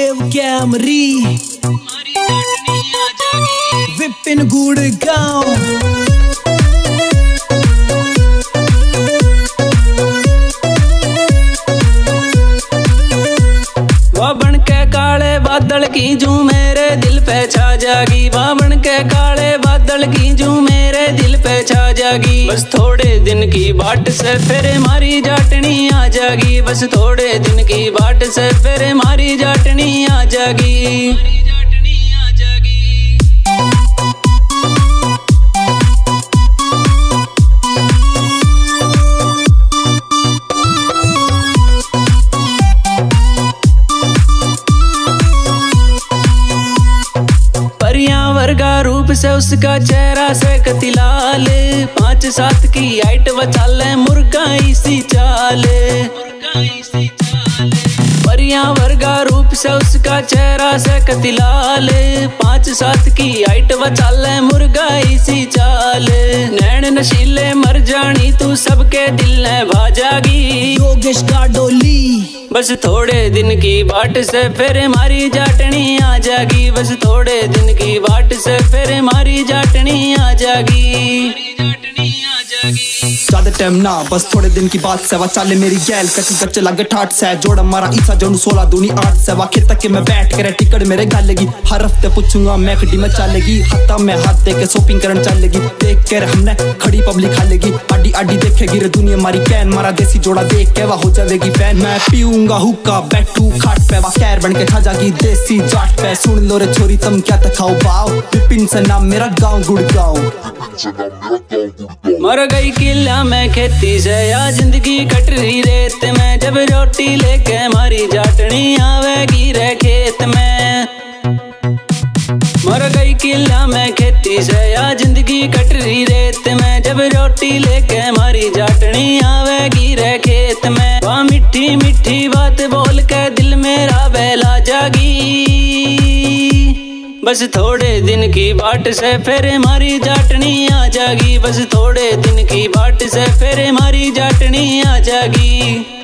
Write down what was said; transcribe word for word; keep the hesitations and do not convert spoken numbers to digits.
Save Camry Vipin Gurgaon. वह बन के काले बादल की जू मेरे दिल पे छा जागी, वह बन के काले बादल की जू मेरे दिल पे छा जागी। बस थोड़े दिन की बाट से फिर मारी जाटनी आ जागी, बस थोड़े दिन की बाट से फिर मारी जाटनी आ जागी। वर्गा रूप से उसका चेहरा से कतिलाल, पांच सात की हाइट बचाले मुर्गा इसी चाल। परिया वर्गा रूप से उसका चेहरा से कतिलाल, पांच सात की हाइट बचाले मुर्गा इसी चाल। नैन नशीले मर जानी तू सबके दिल ने भाजागी, योगेश गाडोली। बस थोड़े दिन की बाट से फिर मारी जाटनी आ जागी, बस थोड़े दिन की बाट से फिर मारी जाटनी आ जागी। ज्यादा टाइम ना बस थोड़े दिन की बात से वा चाले मेरी गैल कच्ची कच्चे लागे ठाट से जोड़ा मारा ईसा जोन सोलह दूनी आठ से वा खेत के मैं बैठ कर टिकट मेरे गाल लगी। हर हफ्ते पूछूंगा मैं खड़ी में चलेगी, हत्ता में हाथ दे के शॉपिंग करन चलेगी। देख कर हमने खड़ी पब्लिक खालेगी, आडी आडी देखेगी रे दुनिया मारी कैन। मारा देसी जोड़ा देख के वा हो जाएगी फैन। मैं पीऊंगा हुक्का बैठू खाट पे वा कैर बन के खा जागी देसी जाट पे। सुन लो रे छोरी तुम क्या तखाओ बाव, विपिन से नाम मेरा गाँव गुड़गांव। मर गई किला में खेती से या जिंदगी कट रही रेत में, जब रोटी लेके मारी जाटनी आवेगी रे खेत में। मर गई किला में खेती से या जिंदगी कट रही रेत में, जब रोटी लेके मारी जाटनी आवेगी रे खेत में। वह मिठी मिठी बात बोल के दिल मेरा बहला जागी, बस थोड़े दिन की बाट से फिर मारी जाटनी आ जागी, बस थोड़े दिन की बाट से फिर मारी जाटनी आ जागी।